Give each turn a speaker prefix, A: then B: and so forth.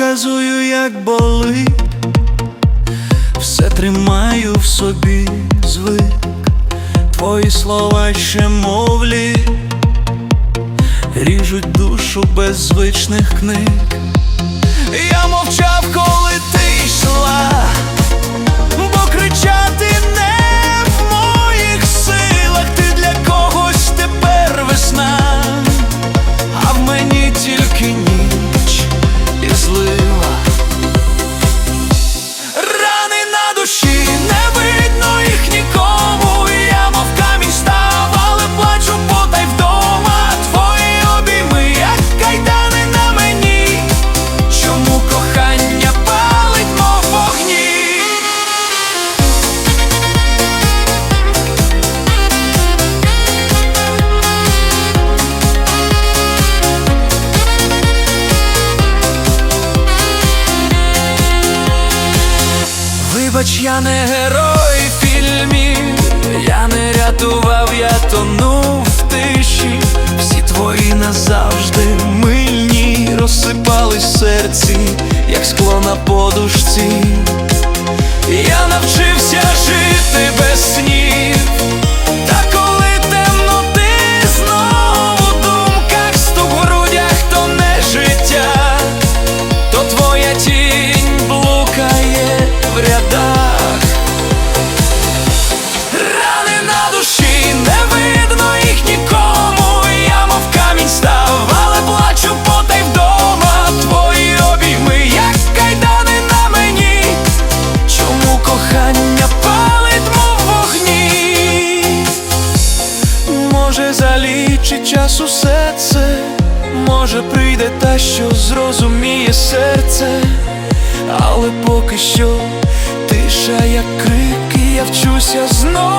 A: показую, як болить, все тримаю в собі, звик. Твої слова ще мовлі ріжуть душу без звичних книг. Я мовчав, коли ти йшла, бо кричати не в моїх силах. Ти для когось тепер весна, а в мені тільки ніч і злива. Рани на душі, не видно їх нікому. Я мов камінь став, але плачу потай вдома. Твої обійми, як кайдани на мені. Чому кохання палить, мов вогні? Вибач, я не герой фільмів, я не рятував, я тонув в тиші. Всі твої назавжди мильні розсипались в серці, як скло на подушці. Я навчився жити без снів, та коли темно, ти знову в думках, стук в грудях, то не життя, то твоя тінь блукає в рядах. Рани на душі, не видно їх нікому. Я мов камінь став, але плачу потай вдома. Твої обійми, як кайдани на мені. Чому кохання палить, мов вогні? Може, залічить час усе це, може, прийде та, що зрозуміє серце. Але поки що тиша, як крик, і я вчуся знову